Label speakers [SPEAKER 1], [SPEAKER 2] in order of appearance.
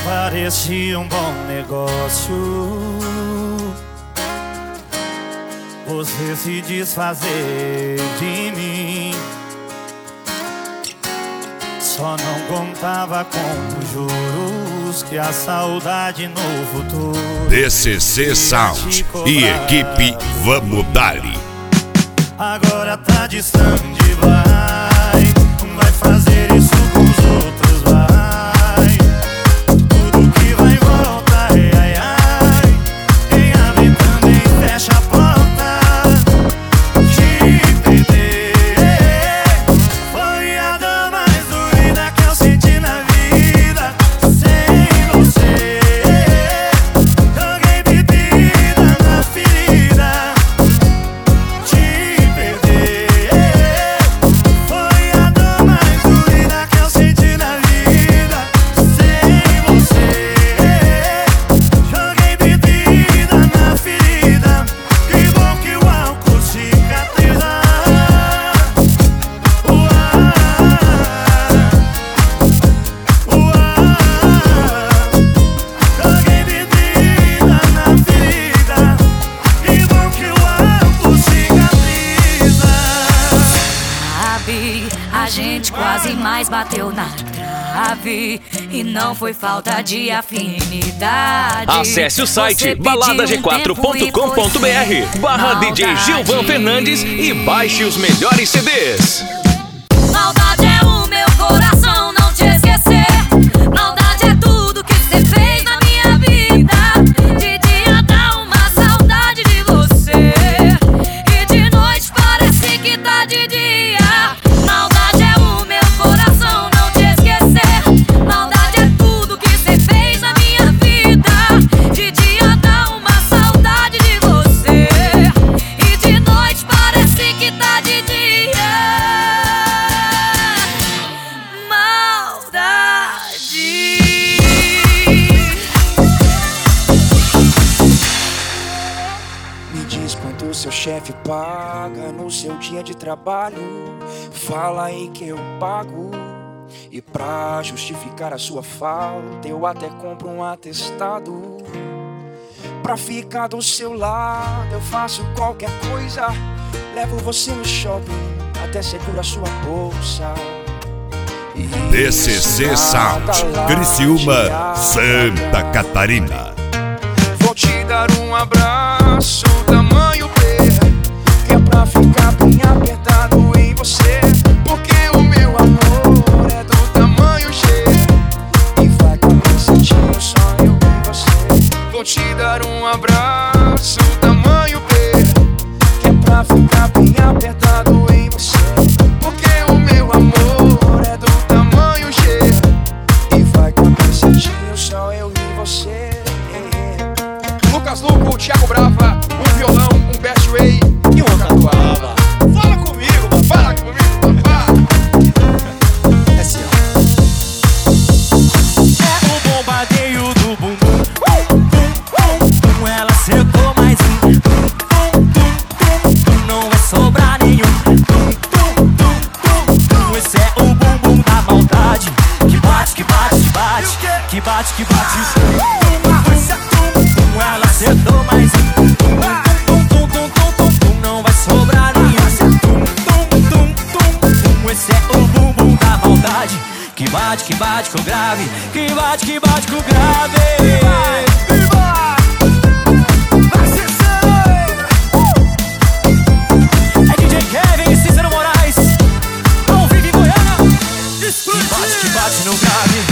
[SPEAKER 1] Parecia um bom negócio você se desfazer de mim. Só não contava com os juros que a saudade no futuro.
[SPEAKER 2] DCC Sound e equipe Vamos Dali.
[SPEAKER 1] Agora tá distante, vai fazer isso com os outros, vai. Tudo que vai e volta, ai, ai, ai. Quem abre também fecha a porta. Te perder foi a dor mais doída que eu senti na vida. Sem você joguei bebida na ferida. Te perder foi a dor mais doída que eu senti na vida. Sem você joguei bebida na ferida. Que bom que o álcool cicatriza. Joguei bebida na ferida. Que bom que o álcool cicatriza.
[SPEAKER 3] Sabe, a gente quase mais bateu na trave e não foi falta de afinidade.
[SPEAKER 4] Acesse o site baladag4.com.br/DJ Gilvan Fernandes e baixe os melhores CDs.
[SPEAKER 3] Maldade é o meu coração não te esquecer. Maldade é tudo que você fez na minha vida. De dia dá uma saudade de você e de noite parece que tá de dia. Maldade é o meu coração não te esquecer. Maldade é tudo que você fez na minha vida. De dia dá uma saudade de você e de noite parece que tá de dia.
[SPEAKER 5] Me diz quanto seu chefe paga no seu dia de trabalho. Fala aí que eu pago. E pra justificar a sua falta, eu até compro um atestado. Pra ficar do seu lado, eu faço qualquer coisa. Levo você no shopping, até seguro a sua bolsa.
[SPEAKER 2] DCC Sound, Criciúma, Santa Catarina.
[SPEAKER 5] Vou te dar um abraço tamanho B, que é pra ficar bem apertado em você. Porque o meu amor é do tamanho G e vai caber certinho só eu e você. Vou te dar um abraço tamanho B, que é pra ficar bem apertado em você. Porque o meu amor é do tamanho G e vai caber certinho só eu e você. Lucas Luco, Thiago Brava, um violão, um Best Way e uma catuaba. Fala comigo, papá. É assim, ó.
[SPEAKER 1] É o bombardeio do bumbum. Ela acertou mais um. Não vai sobrar nenhum. Esse é o bumbum da maldade. Que bate, que bate, que bate. Que bate, que bate. Ela acertou mais um. Não vai sobrar nenhum. Esse é o bumbum da maldade. Que bate com grave. Que bate com grave. É DJ Kevin e Cícero Moraes, ao vivo em Goiânia. Que bate no grave.